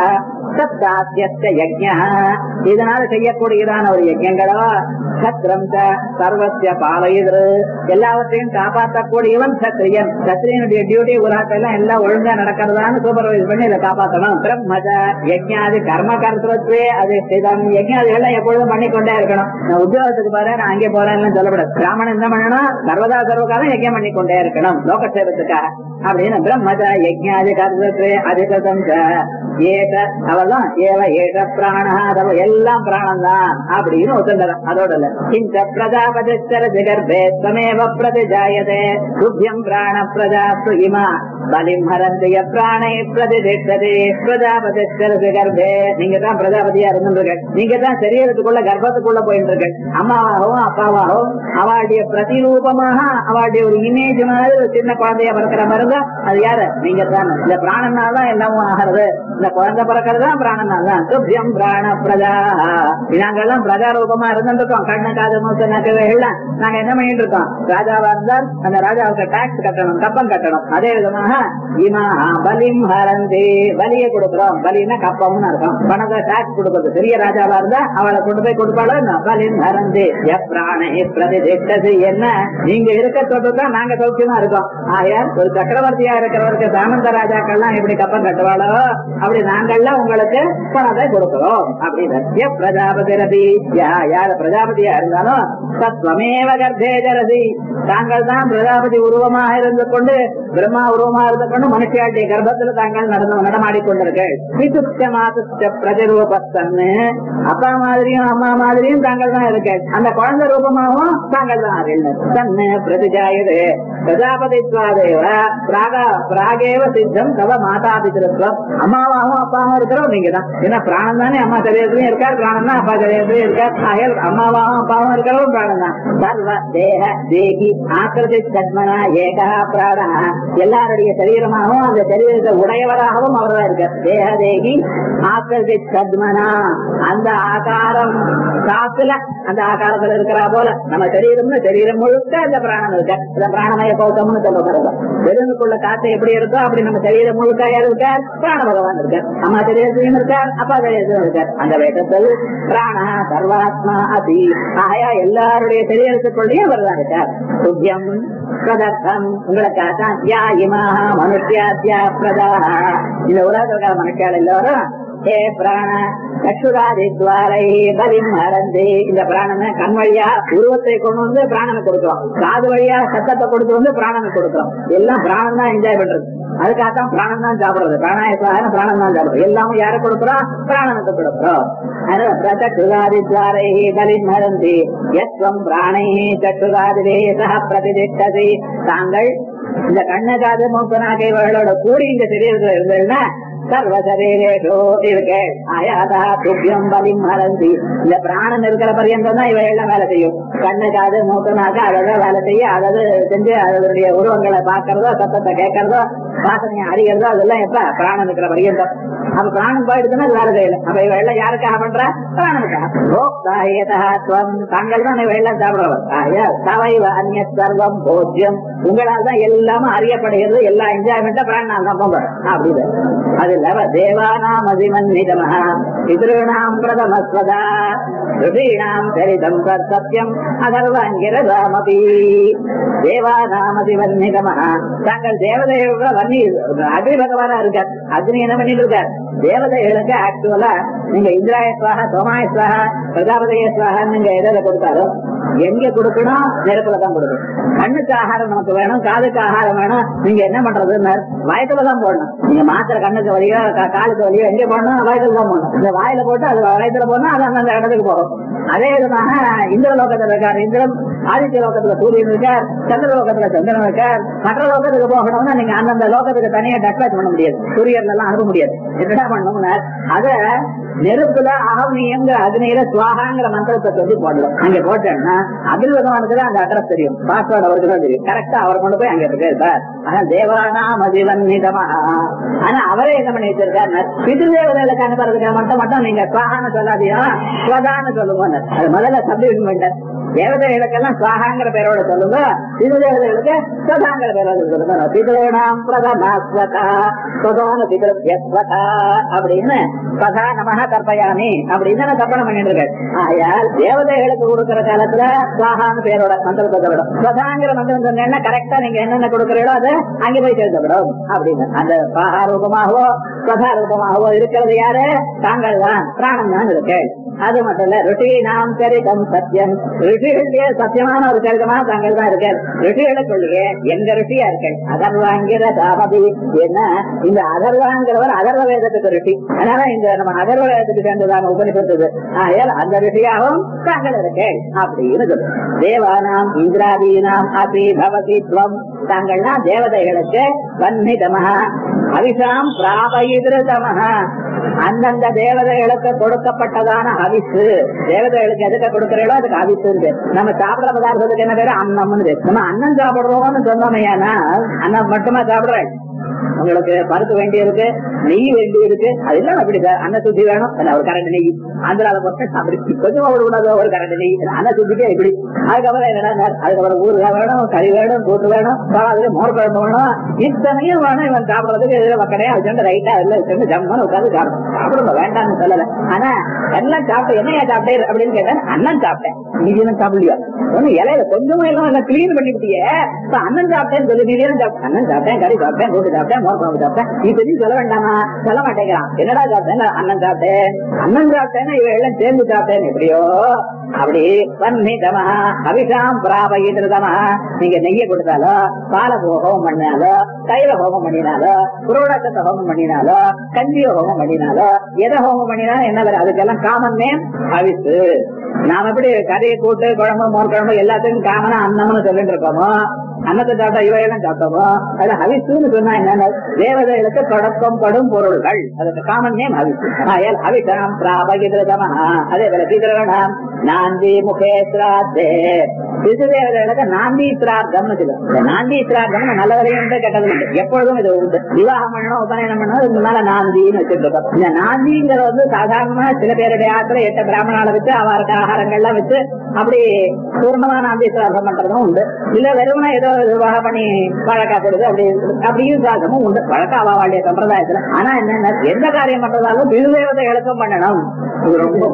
இதனால செய்யக்கூடியதான ஒரு யஜ்ஞங்களோ சத்ரம் சர்வசிய பாலயுது எல்லாவற்றையும் காப்பாற்றக்கூடியவன் சத்திரியன். சத்திரியனுடைய டியூட்டி உலகத்தெல்லாம் எல்லாம் ஒழுங்கா நடக்கிறதான்னு சூப்பர்வைஸ் பண்ணி இதை காப்பாற்றணும். பிரம்மஜ யஜ்ஞாதி கர்ம கர்த்தத்வே அது யஜ்ஞாதிகள்லாம் எப்பொழுதும் பண்ணிக்கொண்டே இருக்கணும். நான் உத்தியோகத்துக்கு போறேன், நான் அங்கே போறேன்னு சொல்லப்படாது. பிராமணன் என்ன பண்ணணும்? சர்வதா சர்வகாலம் யஜ்ஞம் பண்ணிக்கொண்டே இருக்கணும் லோகசேவத்துக்காக அப்படின்னு. பிரம்மஜ யஜ்ஞாதி கர்த்தத்வே அதிகம் ஏக அவெல்லாம் ஏவ ஏக பிராணா எல்லாம் பிராணம் தான் அப்படின்னு ஒத்துண்டதான். அதோட இந்த பிரஜாபதிஸ்தர ஜெகர்பே ஸ்வமேவ பிரதிஜாயதே துப்யம் பிராண பிரஜாசு இமா பலிம் ஹரந்திய பிராணை பிரதிதிஷ்டதே பிரஜாபதிஸ்தர ஜெகர்பே. நீங்க தான் பிரஜாபதியா இருந்துருக்க, நீங்க தான் சரீரத்துக்குள்ள கர்ப்பத்துக்குள்ள போயிட்டு இருக்க. அம்மாவாகவும் அப்பாவாகவும் அவளுடைய பிரதிரூபமாக அவளுடைய ஒரு இமேஜ் மாதிரி ஒரு சின்ன குழந்தைய பிறக்கிற மாதிரி தான் அது யாரு? நீங்க தான். இந்த பிராணனால் தான் எல்லாமும் ஆகிறது. இந்த குழந்தை பிறக்கிறது தான் பிராணனால் தான். துப்யம் பிராண பிரஜா. நாங்கெல்லாம் பிரஜா ரூபமா இருந்துருக்கோம். கண்ணு காது மூசு நக்கவைகள்லாம் நாங்க என்ன பண்ணிட்டு இருக்கோம்? ராஜாவா இருந்தால் அந்த ராஜாவுக்கு டாக்ஸ் கட்டணும், கப்பம் கட்டணும். அதே விதமாக இமா பலிம் ஹரந்தி பலியை கொடுக்கிறோம். பலின்னா கப்பம்னு இருக்கும். பணத்தை டாக்ஸ் கொடுக்கறது. பெரிய ராஜாவா இருந்தா அவளை கொண்டு போய் கொடுப்பாளோ பலிம் ஹரந்தி பிராணை பிரதிஷ்டது. என்ன நீங்க இருக்க சொல்றதுதான் நாங்க சௌக்கியமா இருக்கோம். ஆயார் ஒரு சக்கரவர்த்தியா இருக்கிறவருக்கு சாமந்த ராஜாக்கள்லாம் எப்படி கப்பம் கட்டுவாளோ அப்படி நாங்கள்லாம் உங்களுக்கு பணத்தை கொடுக்கிறோம் அப்படின்னு. பிரஜாபதி ரதி யார் பிரஜாபதியா இருந்தாலும் சத்வமேவ கர்ப்பே ஜரதி தாங்கள் தான் பிரஜாபதி உருவமாக இருந்து கொண்டு பிரம்மா உருவமாக இருந்து கொண்டு மனுஷியாட்டிய கர்ப்பத்தில் தாங்கள் நடந்து நடமாடிக்கொண்டிருக்கள். பிரஜரூபத்தன்னு அப்பா மாதிரியும் அம்மா மாதிரியும் தாங்கள் தான் இருக்க. அந்த குழந்தை ரூபமாகவும் தாங்கள் தான் தன்னு பிரதிஜாயது பிரஜாபதித்வாதேவ பிராகா பிராகேவ சித்தம் தவ மாதா பிதிருத்வம். அம்மாவாகவும் அப்பாவும் இருக்கிறோம் நீங்க தான். ஏன்னா பிராணம் தானே அம்மா சரீரத்திலையும் இருக்கார், பிராணம் தான் அப்பா சரீரத்திலையும் இருக்கார். ஆகிய அம்மாவாகவும் அப்பாவும் இருக்கிறவரும் பிராணம் தான். சர்வ தேக தேகி ஆக்கிருதி சத்மனா ஏகா பிராணா. எல்லாருடைய சரீரமாகவும் அந்த சரீரத்தை உடையவராகவும் அவர் தான் இருக்கார். தேக தேகி ஆக்கிருதி சத்மனா. அந்த ஆகாரம் காத்துல அந்த ஆகாரத்துல இருக்கிறா போல நம்ம சரீரம்னு சரீரம் முழுக்க அந்த பிராணம் இருக்க. அந்த பிராணமய கௌதம்னு சொல்ல வெறுங்குள்ள காத்து எப்படி இருக்கோ அப்படி நம்ம சரீரம் முழுக்க யாரு இருக்கார்? பிராண பகவான் இருக்கார். அம்மா சரீரத்திலையும் இருக்கார், அப்பா சரீரத்திலும் இருக்கார். அந்த வேகத்தில் பிராணா சர்வாத்மா அதி. ஆயா எல்லாருடைய சரீரத்துக்குள்ளேயும் அவர் தான் இருக்கார். துப்யம் பிரதர்த்தம் உங்களுக்காக யா இமாக மனுஷ்யாத்யா பிரதா. இந்த உலகத்துக்காக மனுஷியால் எல்லாரும் ஹே பிராண சக்ஷுராதி துவாரை பலிம் ஹரந்தி. இந்த பிராணனை கண் வழியா உருவத்தை கொண்டு வந்து பிராணனை கொடுக்கிறோம், காது வழியா சத்தத்தை கொடுத்து வந்து பிராணனை கொடுக்கிறோம். எல்லாம் பிராணம் தான் என்ஜாய் பண்றது. அதுக்காகத்தான் பிராணம் தான் சாப்பிடுறது. பிராணாயசாக பிராணம் தான் சாப்பிடுறது. எல்லாமே யாரை கொடுக்கிறோம்? பிராணனுக்கு கொடுக்கிறோம். சக்ஷுராதி துவாரை பலிம் ஹரந்தி யஸ்வம் பிராணை சக்ஷுராதிரே சஹ பிரதிதிஷ்டதி. தாங்கள் இந்த கண்ணு காது மூக்கு நாக்கை இவர்களோட கூடி இந்த சரீரத்துல இருந்ததுன்னா சர்வ சரீரேஷோ இருக்கு. ஆயாதா துப்யம் பலிம் ஹரந்தி. இந்த பிராணம் இருக்கிற பரியந்தம் தான் இவை எல்லாம் வேலை செய்யும். கண்ணு காது மூக்கு நாக்கு அதோட வேலை செய்ய அதாவது செஞ்சு அதனுடைய உருவங்களை பாக்குறதோ சத்தத்தை கேட்கறதோ வாசனையை அறிகிறதோ அதெல்லாம் எப்ப பிராணம் இருக்கிற பரியந்தம். அப்ப பிராணம் போயிடுதுன்னா அது வேலை செய்யல. அப்ப இவ எல்லாம் யாருக்காக பண்ற? பிராணனுக்காக. தாங்கள் தான் இவ எல்லாம் சாப்பிடுறவர். ஆயா சவைவ அந்நிய சர்வம் போஜ்யம். உங்களால் தான் எல்லாமே அறியப்படுகிறது. எல்லா என்ஜாய்மெண்ட்டா பிராணம் தான் போங்க அப்படின்னு. அது தேவானாம் அதிமன்னிதமஹ பித்ருணாம் பிரதமஸ்வதா ருஷீணாம் சரிதம் சத்யம் அதர்வாங்கிரதாமபி. தேவானாம் அதிமன்னிதமஹ. தாங்கள் தேவதைகளோட வன்னி அக்னி பகவானா இருக்கார். அக்னி என்ன பண்ணிட்டு இருக்கார்? தேவதைகளுக்கு ஆக்சுவலா நீங்க இந்திராய ஸ்வாகா சோமாய ஸ்வாகா பிரஜாபதிய ஸ்வாகா நீங்க எதை கொடுத்தாலும் எங்க கொடுக்கணும்? நெருப்புலதான் கொடுக்கணும். கண்ணுக்கு ஆகாரம் நமக்கு வேணும், காதுக்கு ஆகாரம் வேணும். நீங்க என்ன பண்றதுன்னு வயத்துலதான் போடணும். நீங்க மாத்திரை கண்ணுக்கு வலியோ காலுக்கு வலியோ எங்க போடணும்? வயத்துல தான் போடணும். இந்த வாயில போட்டு அது வயத்துல போனா அது அந்த இடத்துக்கு போகும். அதே விதமாக இந்திர லோகத்துல இருக்காரு இந்திரன், ஆதித்ய லோகத்துல சூரியன் இருக்கார், சந்திர லோகத்துல சந்திரன் இருக்கார். மற்ற லோகத்துக்கு போகணும்னா நீங்க அந்தந்த லோகத்துக்கு தனியா டச்லாச் பண்ண முடியாது, சூரியன்ல எல்லாம் அனுப்ப முடியாது. என்னடா பண்ணணும்னா அத நெருப்புல அகம்னியங்கிற அக்னியில சுவாகாங்கிற மந்திரத்தை சொல்லி போடலாம். அங்க போட்டேன்னா அபில் பகவானுக்கு தான் அந்த அட்ரஸ் தெரியும், பாஸ்வேர்டு அவருக்கு தான் தெரியும். கரெக்டா அவர் கொண்டு போய் அங்க இருக்கார். ஆனா தேவானாம் அதிவன் நிதமா. ஆனா அவரே என்ன பண்ணி வச்சிருக்காரு, பிதிருதேவதைகளுக்கு அனுப்புறதுக்கு மட்டும் மட்டும் நீங்க சுவாகான்னு சொல்லாதீங்க, ஸ்வதான்னு சொல்லுங்க. அது முதல்ல சப்டிவிஷன் பண்ண தேவதைகளுக்கெல்லாம் சுவாகாங்கிற பேரோட சொல்லுங்க, பிதிருதேவதைகளுக்கு ஸ்வதாங்கிற பேரோட சொல்லுங்க. பிதிருநாம் பிரதமாஸ்வதா ஸ்வதான பிதிருத்யஸ்வதா அப்படின்னு ஸ்வதா நமஹ கற்பயாமி அப்படின்னு நான் கற்பனை பண்ணிட்டு இருக்கேன். ஆயால் தேவதைகளுக்கு கொடுக்கிற காலத்துல சுவாகான்னு பேரோட மந்திரத்தை சொல்லணும். ஸ்வதாங்கிற மந்திரம் சொன்னா கரெக்டா நீங்க என்னென்ன கொடுக்கறீங்களோ அதை அங்கே போய் சேர்க்கப்படும் அப்படின்னு. அந்த சுவாகா ரூபமாகவோ ஸ்வதா ரூபமாகவோ இருக்கிறது யாரு? தாங்கள் தான், பிராணம் தான் இருக்கு. அது மட்டும் இல்ல, ரிஷி நாம் சரிதம் சத்தியம், ரிஷிகளே சத்தியமான ஒரு சரிதமா தாங்கள் தான் இருக்கார். ரிஷிகளுக்குள்ளே எங்க ரிஷியா இருக்கேன் அதர்வாங்கிற தாபதி. என்ன இந்த அதர்வாங்கிறவர் அதர்வ வேதத்துக்கு ரிஷி, அதனால இந்த நம்ம அதர்வ வேதத்துக்கு சேர்ந்ததான உபனிஷத்து. ஆகையால் அந்த ரிஷியாகவும் தாங்கள் இருக்கேன் அப்படின்னு சொல்லு. தேவானாம் இந்திராதீனாம் அபி பவதி துவம், தாங்கள்னா தேவதைகளுக்கு வன்னிதமஹ அவிஷாம் பிராபயிதிருதமஹ, அந்தந்த தேவதைகளுக்கு கொடுக்கப்பட்டதான அவிசு. தேவதைகளுக்கு எதுக்கு கொடுக்கிறீங்களோ அதுக்கு அவிசு. நம்ம சாப்பிடுற பதார்த்தத்துக்கு என்ன பேரு? அன்னம்னு. நம்ம அன்னம் சாப்பிடுறோம்னு சொன்னோமையானா அன்னம் மட்டுமா சாப்பிடுறேன்? உங்களுக்கு பருப்பு வேண்டி இருக்கு, நெய் வேண்டி இருக்கு, அது எல்லாம் அப்படி சார். அன்ன சுத்தி வேணும், ஒரு கரண்ட் நெய் ஆந்திரால போட்டு அப்படி கொஞ்சம் ஒரு கரண்ட் நெய் அன்ன சுத்திக்கே இப்படி. அதுக்கப்புறம் என்னடா, அதுக்கப்புறம் ஊறுகாய் வேணும், கறி வேணும், கூட்டு வேணும், அதுக்கு மோர் குழம்பு வேணும், இத்தனையும் வேணும். இவன் சாப்பிடறதுக்கு மக்களையா வச்சுட்டு ரைட்டா எல்லாம் வச்சுட்டு ஜம்முன்னு உட்காந்து சாப்பிடும். சாப்பிடுங்க வேண்டாம்னு சொல்லல. ஆனா எல்லாம் சாப்பிட்டேன். என்னையா சாப்பிட்டேன் அப்படின்னு கேட்டேன். அண்ணன் சாப்பிட்டேன். நீ என்ன சாப்பிடலையா? ஒண்ணு இலையில கொஞ்சமா எல்லாம் எல்லாம் கிளீன் பண்ணிவிட்டியே. அண்ணன் சாப்பிட்டேன்னு சொல்லி நீ சாப்பிட்டேன். அண்ணன் சாப்பிட்டேன், கறி சாப்பிட்டேன், கூட்டு சாப்பிட்டேன், மோர் குழம்பு சாப்பிட்டேன். நீ தெரியும் சொல்ல வேண்டாமா? சொல்ல மாட்டேங்கிறான். என்னடா சாப்பிட்டேன்? அண்ணன் சாப்பிட்டேன். அண்ணன் சாப்பிட்டேன்னா இவ எல்லாம் சேர்ந்து சாப்பிட்டேன். எப்படியோ அப்படி வன்னிதமா அபிஷாம் பிராபயிதிருதமா. நீங்க நெய்ய கொடுத்தாலோ, பால ஹோமம் பண்ணினாலோ, தைல ஹோமம் பண்ணினாலோ, புரோடகத்தை ஹோமம் பண்ணினாலோ, கஞ்சிய ஹோமம் பண்ணினாலோ, எதை ஹோமம் பண்ணினாலும் என்ன வரும்? அதுக்கெல்லாம் காமன் நேம் அவிசு. நாம எப்படி கறி கூட்டு குழம்பு மோர் குழம்பு எல்லாத்துக்கும் காமனா அன்னம்னு சொல்லிட்டு இருக்கோமோ, அன்னத்தை சாப்பிட்டா இவையெல்லாம் சாப்பிட்டோமோ, அது அவிசுன்னு சொன்னா என்னென்ன? தேவதைகளுக்கு தொடக்கம் படும் பொருள்கள், அதுக்கு காமன் நேம் அவிசு. அவிஷாம் பிராபகிதமா. அதே போல பிதரணம் நாந்தி முகே சிராத்தே. பிதுதேவதைகளுக்கு நாந்தி சிராத்தம்னு சொல்லுவாங்க. நாந்தி சிராத்தம் நல்ல வரையும் உண்டு, கெட்டது உண்டு, எப்பொழுதும் இது உண்டு. விவாகம் பண்ணணும், உபநயனம் பண்ணணும், இதுக்கு மேல நாந்தின்னு வச்சிருக்கோம். இந்த நாந்திங்கிறது வந்து சாதாரணமா சில பேருடைய ஆத்துல எட்ட பிராமணால வச்சு அவருக்கு ஆகாரங்கள்லாம் வச்சு அப்படி பூர்ணமா நாந்தி சிராத்தம் பண்றதும் உண்டு. இல்ல வெறுமனா ஏதோ விவாகம் பண்ணி வழக்கா கொடுத்து அப்படி அப்படியும் சாதமும் உண்டு, வழக்கா அவளுடைய சம்பிரதாயத்துல. ஆனா என்ன, எந்த காரியம் பண்றதாலும் பிதுதேவதைகளுக்கும் பண்ணணும். இது ரொம்ப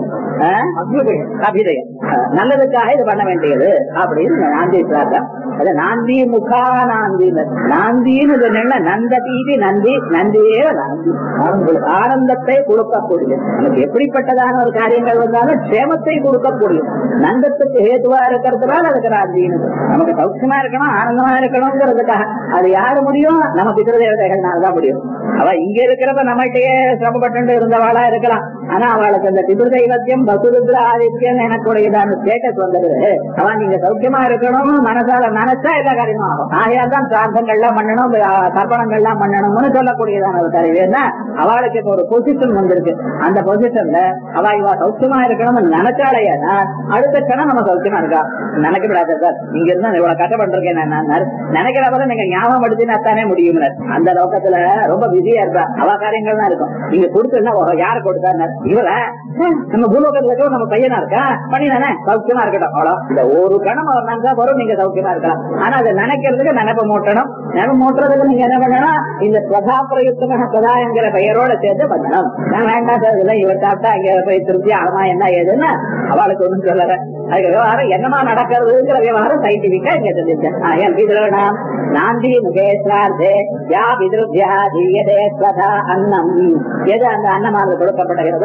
அபிதயம், நல்லதுக்காக இது பண்ண வேண்டியது அப்படின்னு நாந்தி சிராத்தம். அது நாந்தி முகா நாந்தி. நாந்தின்னு சொன்ன நந்த தீதி நந்தி, நந்தியே நாந்தி. ஆனந்தத்தை கொடுக்கக்கூடிய, நமக்கு எப்படிப்பட்டதான ஒரு காரியங்கள் வந்தாலும் க்ஷேமத்தை கொடுக்கக்கூடிய, நந்தத்துக்கு ஹேதுவா இருக்கிறதுனால அதுக்கு நாந்தின்னு. நமக்கு சௌக்கியமா இருக்கணும், ஆனந்தமா இருக்கணும்ங்கிறதுக்காக. அது யாரு முடியும்? நம்ம பிதிருதேவதைகள்னாலதான் முடியும். அவ இங்க இருக்கிறப்ப நம்மகிட்டயே சிரமப்பட்டு இருந்தவாளா இருக்கலாம். ஆனா அவளுக்கு அந்த பிதிருதெய்வத்தியம் வசுருத்ர ஆதித்யம் எனக்குடையதான ஸ்டேட்டஸ் வந்துடுது. அவன் நீங்க சௌக்கியமா இருக்கணும், மனசால நினைச்சா எல்லா காரியமும் ஆகும். ஆகையால் தான் பிரார்த்தங்கள்லாம் பண்ணணும், தர்ப்பணங்கள்லாம் பண்ணணும்னு சொல்லக்கூடியதான ஒரு கருவி. என்ன அவளுக்கு இப்ப ஒரு பொசிஷன் வந்திருக்கு. அந்த பொசிஷன்ல அவ இவ சௌக்கியமா இருக்கணும்னு நினைச்சாலேயா அடுத்த கணம் நம்ம சௌக்கியமா இருக்கா. நினைக்கப்படாது சார், இங்க இருந்தா இவ்வளவு கஷ்டப்பட்டிருக்கேன் நான் நினைக்கிறப்ப நீங்க ஞாபகம் படுத்தினா தானே முடியும். அந்த நோக்கத்துல ரொம்ப பிஸியா இருப்பா. அவ காரியங்கள் தான் இருக்கும். நீங்க கொடுத்தா யாரு கொடுத்தா? இவள நம்ம பூலோகத்துல இருக்க நம்ம பையனா இருக்கா, பண்ணிதானே சௌக்கியமா இருக்கட்டும். அவ்வளோ இந்த ஒரு கணம் அவர் நினைச்சா வரும், நீங்க சௌக்கியமா இருக்கலாம். ஆனா அதை நினைக்கிறதுக்கு நினைப்ப மூட்டணும். நினைப்ப மூட்டுறதுக்கு நீங்க என்ன பண்ணணும்? இந்த பிரதா பிரயுக்தமாக பிரதா என்கிற பெயரோட சேர்த்து பண்ணணும். நான் வேண்டாம் சார் இதெல்லாம் இவர் சாப்பிட்டா அங்க போய் திருப்தி ஆகமா என்ன ஏதுன்னா அவளுக்கு ஒன்றும் சொல்லல. அதுக்கு விவகாரம் என்னமா நடக்கிறதுங்கிற விவகாரம் சயின்டிபிக்கா இங்க தெரிஞ்சிருக்கேன். நாந்தி முகேஸ்வரார்த்தே யா பிதிருத்யா தீயதே ஸ்வதா அன்னம். எது அந்த அன்னமானது கொடுக்கப்படுகிறதோ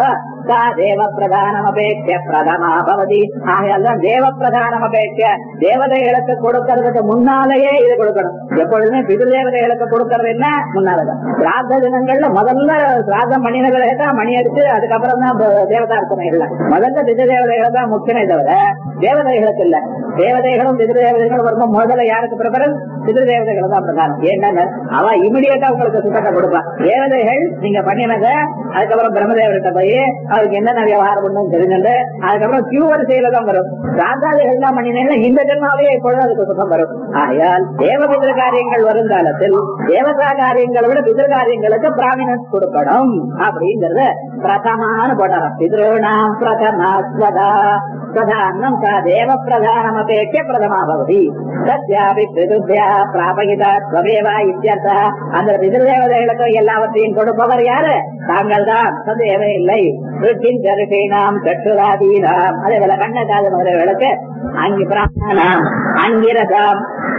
சா தேவ பிரதானம் அபேட்ச பிரதமா பவதி. ஆகையால் தேவ பிரதானம் அபேட்ச தேவதைகளுக்கு கொடுக்கறதுக்கு முன்னாலேயே இது கொடுக்கணும். எப்பொழுதுமே பிதிருதேவதைகளுக்கு கொடுக்கறது என்ன முன்னாலதான். சிராத தினங்கள்ல முதல்ல சிராதம் பண்ணினவர்களே தான் மணி அடிச்சு அதுக்கப்புறம் தான் தேவதா இருக்கணும். இல்லை, முதல்ல பிதிருதேவதைகளை தான் முக்கியமே தவிர தேவதைகளுக்கு இல்ல. தேவதைகளும் பிதிருதேவதைகளும் வரும்போது முதல்ல யாருக்கு பிரபலம்? பிதிருதேவதைகளை தான் பிரதானம். ஏன்னா அவ இமிடியேட்டா உங்களுக்கு சுத்தத்தை கொடுப்பான். தேவதைகள் நீங்க பண்ணினத அதுக்கப்புறம் பிரம்மதேவர்கிட்ட போய் அவருக்கு என்னென்ன விவகாரம் பண்ணு தெரிஞ்சுட்டு அதுக்கப்புறம் கியூ வரிசையில தான் வரும். சாந்தாதிகள் தான் பண்ணினா இந்த ஜென்மாவே எப்பொழுதும் அதுக்கு சுத்தம் வரும். ஆகையால் தேவ பிதிரு காரியங்கள் வரும் காலத்தில் தேவதா காரியங்களை விட பிதிரு காரியங்களுக்கு பிராமினன்ஸ் கொடுக்கணும் அப்படிங்கறத பிரதமான போட்டாராம். பிதிருணாம் பிரதமாஸ்வதா பிரதானம் சா தேவ பிரதானம் அபேட்ச பிரதமா பவதி. சத்யாபி பிதுர்யா பிராபகிதா ஸ்வமேவா இத்யர்த்தா. அந்த பிதிருதேவதைகளுக்கு எல்லாவற்றையும் கொடுப்பவர் யாரு? தாங்கள் தான், சந்தேகமே இல்லை. ருச்சிம் சற்றுராதீனாம். அதே போல கண்ணகாத முதல்களுக்கு அங்கி பிராணாம் அங்கிரதாம்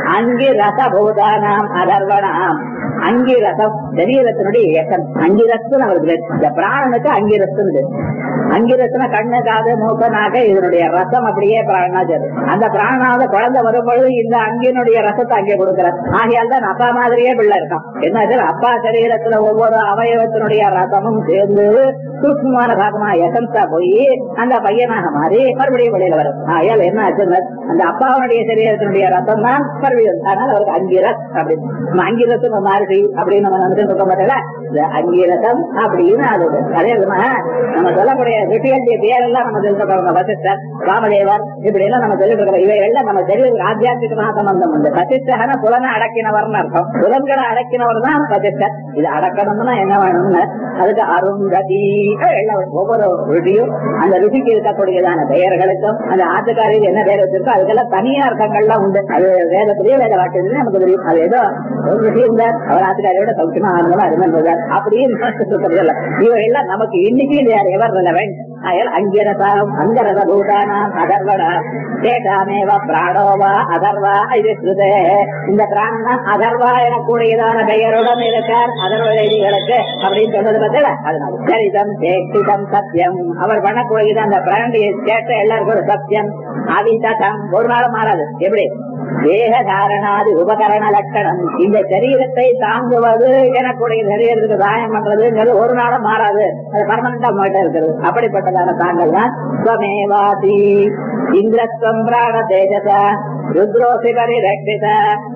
அங்கிரசபூதானாம் அதர்வனாம். அங்கிரசம் சரீரத்தினுடைய இயக்கம். அங்கிரசம் அவருக்கு இந்த பிராணனுக்கு அங்கிரசம். அங்கிரசன கண்ணு காது மூக்க நாக்க இதனுடைய ரசம் அப்படியே பிராணாச்சது. அந்த பிராணாவது குழந்தை வரும்பொழுது இந்த அங்கினுடைய ரசத்தை அங்கே கொடுக்கிறார். ஆகையால் தான் அப்பா மாதிரியே பிள்ளை இருக்கான். என்ன அப்பா சரீரத்துல ஒவ்வொரு அவயவத்தினுடைய ரசமும் சேர்ந்து சூக்ஷ்மமான பாகமா எசன்ஸா போய் அந்த பையனாக மாறி மறுபடியும் வெளியில வரும். ஆகையால் என்ன ஆச்சு? அந்த அப்பாவுடைய சரீரத்தினுடைய ரசம் தான் மறுபடியும். அதனால அவருக்கு அங்கிரஸ் அப்படின்னு அங்கிரசம் மாறுதி அப்படின்னு நம்ம நினைச்சு சொல்ல மாட்டேல. அங்கிரசம் அப்படின்னு அது அதே விதமா நம்ம சொல்லக்கூடிய ரிஷிகளுடைய பேரெல்லாம் நம்ம தெரிஞ்சுக்கிறோம். வசிஷ்டர், ராமதேவர் இப்படி எல்லாம் நம்ம சொல்லிட்டு இருக்கிறோம். இவைகள்லாம் நம்ம சரீரத்துக்கு ஆத்தியாத்மிகமாக சம்பந்தம் உண்டு. வசிஷ்டகன புலனை அடக்கினவர்னு அர்த்தம். புலன்களை அடக்கினவர் தான் வசிஷ்டர். இது அடக்கணும்னா என்ன வேணும்னு அதுக்கு அருங்கதி ஒவ்வொரு ருஷியும் அந்த ருஷிக்கு இருக்கக்கூடியதான பெயர்களுக்கும் அந்த ஆத்துக்காரியில் என்ன பெயர் வச்சிருக்கோ அதுக்கெல்லாம் தனியா அர்த்தங்கள்லாம் உண்டு. அது வேதத்திலேயே வேத வாக்கியத்திலேயே நமக்கு தெரியும். அது ஏதோ ஒரு ருஷி இருந்தார், அவர் ஆத்துக்காரியோட சௌக்கியமா ஆனதா இருந்தார் அப்படின்னு இவையெல்லாம் நமக்கு இன்னைக்கு எவர் ரெலவென்ட். அங்கிரசாம் அங்கரச பூதானாம் அதர்வனா சேதாமேவ பிராணோவா அதர்வா இது ஸ்ருதே. இந்த பிராணன் அதர்வா எனக்கூடியதான பெயருடன் இருக்கார் அதர்வ செய்திகளுக்கு அப்படின்னு சொன்னது பார்த்தல. அதனால சரிதம் சேஷிதம் சத்தியம் அவர் பண்ணக்கூடியது அந்த பிராண்டியை கேட்ட எல்லாருக்கும் ஒரு சத்தியம் அவிதம் ஒரு நாளும் மாறாது. எப்படி தேக தாரணாதி உபகரண லட்சணம் இந்த சரீரத்தை தாங்குவது எனக்குடைய சரீரத்துக்கு தாயம் பண்றதுங்கிறது ஒரு நாளும் மாறாது. அது பர்மனண்டா மாட்ட இருக்கிறது. அப்படிப்பட்டதான தாங்கள் தான் ஸ்வமேவாதி இந்திரஸ்வம் பிராண தேஜச ருத்ரோசி பரிரட்சித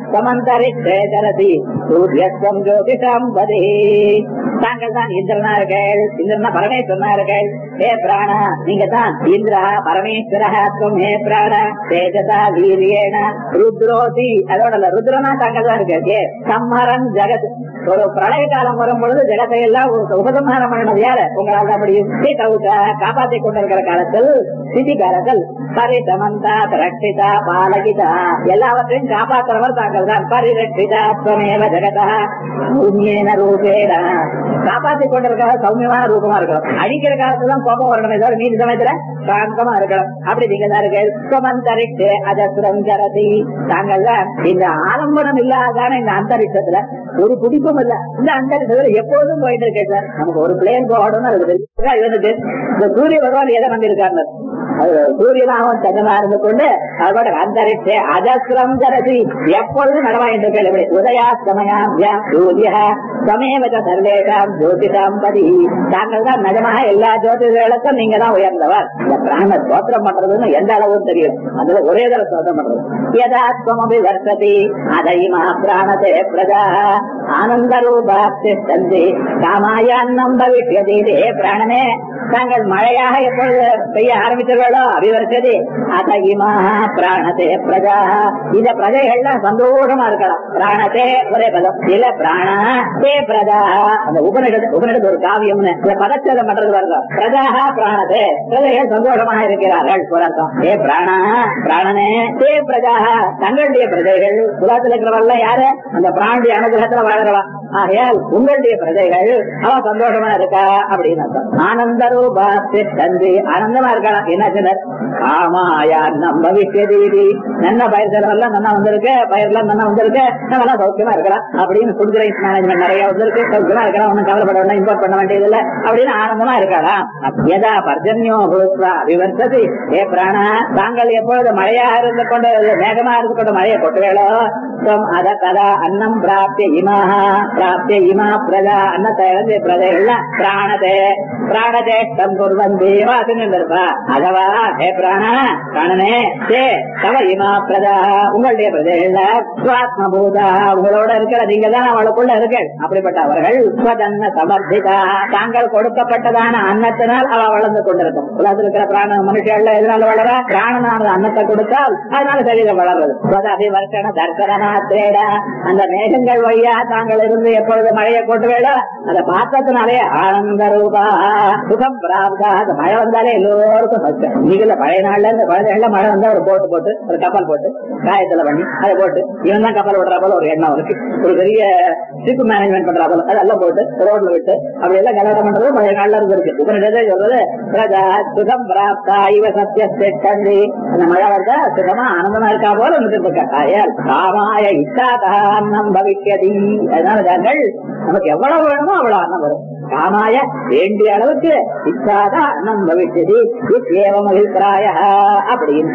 சமந்தரிஷேதரதி சூரியஸ்வம் ஜோதிஷம் பதி. தாங்கள் தான் இந்திரனார்கள், இந்திரனா பரமேஸ்வரனார்கள். ஹே பிராண நீங்க தான் இந்திரா பரமேஸ்வரம். ஹே பிராண தேஜசா வீரியேன ருத்ரோசி அதோட ருத்ரனா தாங்கள் தான் இருக்கு. சம்மரன் ஜெகத் ஒரு பிரளய காலம் வரும் பொழுது ஜெகத்தை எல்லாம் உபசம்ஹாரம் பண்ணது யாரு? உங்களால் தான் முடியும். காப்பாற்றிக் கொண்டிருக்கிற காலத்தில் சிதி காலத்தில் பரிசமந்தா ரட்சிதா பாலகிதா எல்லாவற்றையும் காப்பாற்றுறவர் தாங்கள் தான். பரிரட்சிதா ஸ்வமேவ ஜெகதா சௌமியேன ரூபேன காப்பாற்றிக் கொண்டிருக்கிற சௌமியமான ரூபமா இருக்கணும். அடிக்கிற காலத்துல தான் கோபம் வரணும். ஏதாவது மீதி சமயத்துல சாந்தமா இருக்கணும். அப்படி நீங்க தான் இருக்கு. அஜஸ்ரம் ஜரதி தாங்கள் தான் இந்த ஆலம்பனம் இல்லாதான இந்த அந்தரிஷத்துல ஒரு பிடிப்பும் இல்ல. இந்த அந்தரிஷத்துல எப்போதும் போயிட்டு இருக்கேன் சார். நமக்கு ஒரு பிளேன் போகணும்னு இவனுக்கு இந்த சூரிய பகவான் எதை நம்பியிருக்காரு? சூரியனாகவும் சந்தமா இருந்து கொண்டு அதோட அந்தரிஷ அஜஸ்ரம் ஜரதி எப்பொழுதும் நடவாயிட்டு கேள்வி உதயாஸ்தமயாம் சூரிய சமேவ சர்வேஷாம் ஜோதிஷாம் பதி. தாங்கள் தான் நிஜமாக எல்லா ஜோதிஷர்களுக்கும் நீங்க தான் உயர்ந்தவர். இந்த பிராண ஸ்தோத்திரம் பண்றதுன்னு எந்த அளவும் தெரியும். அதுல ஒரே தடவை ஸ்தோத்திரம் பண்றது யதாத்மபி வர்த்ததி அதைமா பிராணதே பிரஜா ஆனந்த ரூபாப்தி சந்தி காமாயான்னம் பவிஷ்யதி. பிராணனே தாங்கள் மழையாக எப்பொழுது பெய்ய ஆரம்பித்தவர்களோ அபிவர்த்ததி அதைமா பிராணதே பிரஜா. இந்த பிரஜைகள்லாம் சந்தோஷமா இருக்கலாம். பிராணத்தே ஒரே பதம் இல்ல பிராண தே பிரஜா. அந்த உபநிடது உபநிடது ஒரு காவியம்னு பதச்சேதம் பண்றது வருது. பிரஜாஹா பிராணதே பிரஜைகள் சந்தோஷமாக இருக்கிறார்கள். ஏ பிராணா பிராணனே தே பிரஜாஹா தங்களுடைய பிரஜைகள். உலகத்தில் இருக்கிறவர்கள் யாரு? அந்த பிராணுடைய அனுகிரகத்துல வாழ்கிறவா. ஆகையால் உங்களுடைய பிரஜைகள் அவ சந்தோஷமா இருக்கா அப்படின்னு அர்த்தம். ஆனந்த ரூபாஸ்தி சந்தி ஆனந்தமா இருக்கலாம். என்ன சொன்னார்? ஆமாயா நம்ம விஷ்யதீதி நல்ல பயிர் செலவெல்லாம் நல்லா வந்திருக்கு, பயிரெல்லாம் நல்லா வந்திருக்கு, நம்ம எல்லாம் சௌக்கியமா இருக்கலாம் அப்படின்னு குடுத்துறை மேனேஜ்மெண்ட் நிறைய நிறைய வந்திருக்கு, சௌக்கியமா இருக்கலாம், ஒன்னும் கவலைப்பட வேண்டாம், இம்போர்ட் பண்ண வேண்டியது இல்லை அப்படின்னு ஆனந்தமா இருக்கலாம். எதா பர்ஜன்யோ பூத்வா விவர்த்ததி ஏ பிராணா, தாங்கள் எப்பொழுது மழையா இருந்து கொண்டு மேகமா இருந்து கொண்டு மழையை கொட்டுவேளோ அத கதா அன்னம் பிராப்திய இமாஹா பிராப்திய இமா பிரஜா அன்னத்தை இழந்து பிரஜைகள் பிராணதே பிராணதேஷ்டம் குர்வந்தி வாசனிருப்பா. அதவா ஹே பிராணா பிராணனே தே தவ இமா பிரஜா உங்களுடைய பிரஜைகள்ல சுவாத்மபூதா உங்களோட இருக்கிற நீங்க தான் அவளுக்குள்ள இருக்கு. அப்படிப்பட்ட அவர்கள் ஸ்வதன்ன சமர்த்திதா தாங்கள் கொடுக்கப்பட்டதான அன்னத்தினால் அவ வளர்ந்து கொண்டிருக்கும். உலகத்தில் இருக்கிற பிராண மனுஷர்கள் எதனால வளர பிராணனான அன்னத்தை கொடுத்தால் அதனால சரீரம் வளர்றது. அபிவர்ஷண தர்சனா திரேடா அந்த மேகங்கள் வழியா தாங்கள் இருந்து எப்பொழுது மழையை கொட்டுவேடோ அதை பார்த்ததுனாலே ஆனந்த ரூபா சுகம் பிராப்தா. அந்த மழை வந்தாலே எல்லோருக்கும் சச்சம். நீங்கள பழைய நாள்ல இருந்து குழந்தைகள்ல மழை வந்தா ஒரு போட்டு போட்டு ஒரு கப்பல் போட்டு காயத்துல பண்ணி அதை போட்டு இவன் தான் கப்பல் விடுற போல ஒரு எண்ணம் இருக்கு. ஒரு பெரிய ஷிப் மேனேஜ்மெண்ட் பண்ற போல அதெல்லாம் போட்டு ரோட்ல விட்டு அப்படி எல்லாம் கல்யாணம் பண்றது பழைய நாள்ல இருந்து இருக்கு. உபனிடதே சொல்றது பிரஜா சுகம் பிராப்தா இவ சத்தியஸ்தி. அந்த மழை வந்தா சுகமா ஆனந்தமா இருக்கா போல இருந்துட்டு இருக்காயால் காமாய இச்சாதான்னம் பவிக்கதி. அதனால தாங்கள் நமக்கு எவ்வளவு வேணுமோ அவ்வளவு அன்னம் வரும். காமாய வேண்டிய அளவுக்கு இச்சாதான் அன்னம் பவிக்கதி ஏவம் அபிப்பிராய அப்படின்னு